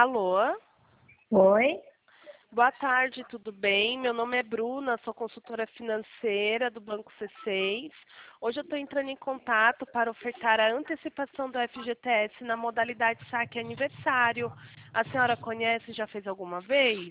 Alô? Oi? Boa tarde, tudo bem? Meu nome é Bruna, sou consultora financeira do Banco C6. Hoje eu estou entrando em contato para ofertar a antecipação do FGTS na modalidade saque aniversário. A senhora conhece, já fez alguma vez?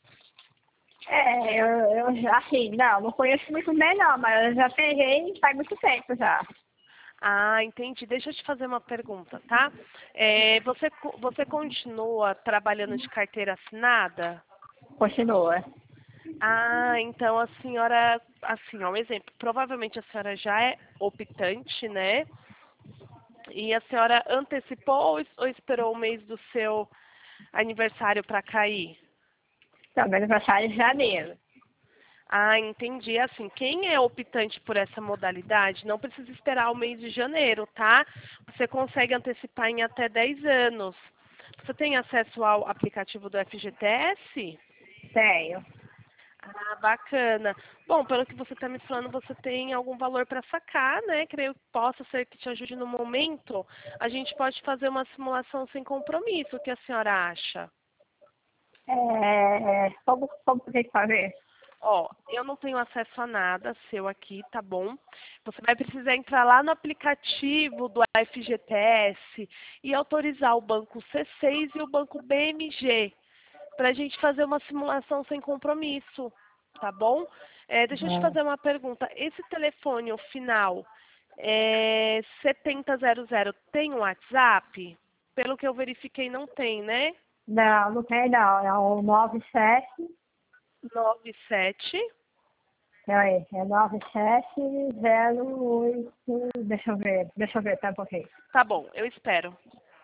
Eu já, assim, não conheço muito bem não, mas eu já peguei faz muito tempo já. Ah, entendi. Deixa eu te fazer uma pergunta, tá? Você continua trabalhando de carteira assinada? Continua. Ah, então a senhora, assim, ó, um exemplo, provavelmente a senhora já é optante, né? E a senhora antecipou ou esperou o mês do seu aniversário para cair? Então, meu aniversário é em janeiro. Ah, entendi. Assim, quem é optante por essa modalidade não precisa esperar o mês de janeiro, tá? Você consegue antecipar em até 10 anos. Você tem acesso ao aplicativo do FGTS? Tenho. Ah, bacana. Bom, pelo que você está me falando, você tem algum valor para sacar, né? Creio que possa ser que te ajude no momento. A gente pode fazer uma simulação sem compromisso. O que a senhora acha? Como tem que fazer? Ó, eu não tenho acesso a nada seu aqui, tá bom? Você vai precisar entrar lá no aplicativo do FGTS e autorizar o banco C6 e o banco BMG para a gente fazer uma simulação sem compromisso, tá bom? Deixa eu te Uhum. fazer uma pergunta. Esse telefone, o final, 7000, tem um WhatsApp? Pelo que eu verifiquei, não tem, né? Não tem não. É o 97, 97. peraí, é 9708, deixa eu ver, tá um pouquinho. Tá bom, eu espero.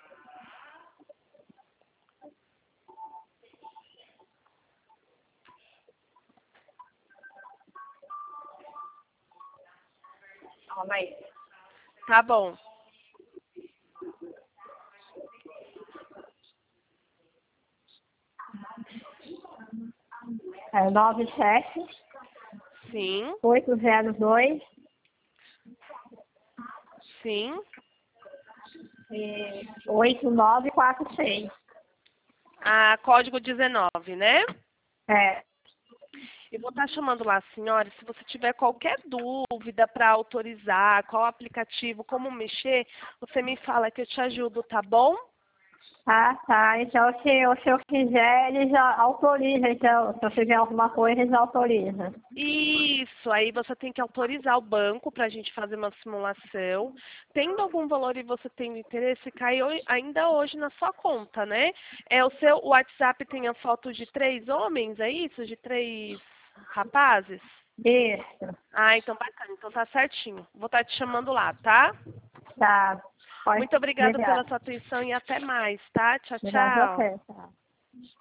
Calma aí. Tá bom. É 97 Sim, 802 sim. e 8946. Ah, código 19, né? É, Eu vou estar chamando lá a senhora. Se você tiver qualquer dúvida para autorizar, qual aplicativo, como mexer, você me fala que eu te ajudo, tá bom? tá. Então, se eu quiser, eles já autorizam. Então, se eu fizer alguma coisa, eles autorizam. Isso, aí você tem que autorizar o banco para a gente fazer uma simulação. Tendo algum valor e você tendo interesse, cai ainda hoje na sua conta, né? O seu WhatsApp tem a foto de 3 homens, é isso? De 3 rapazes? Isso, Ah, então bacana, então tá certinho. Vou estar te chamando lá, tá? tá. Pode, Muito obrigada pela obrigada. sua atenção e até mais, tá? Tchau, Obrigada a tchau. você, tá.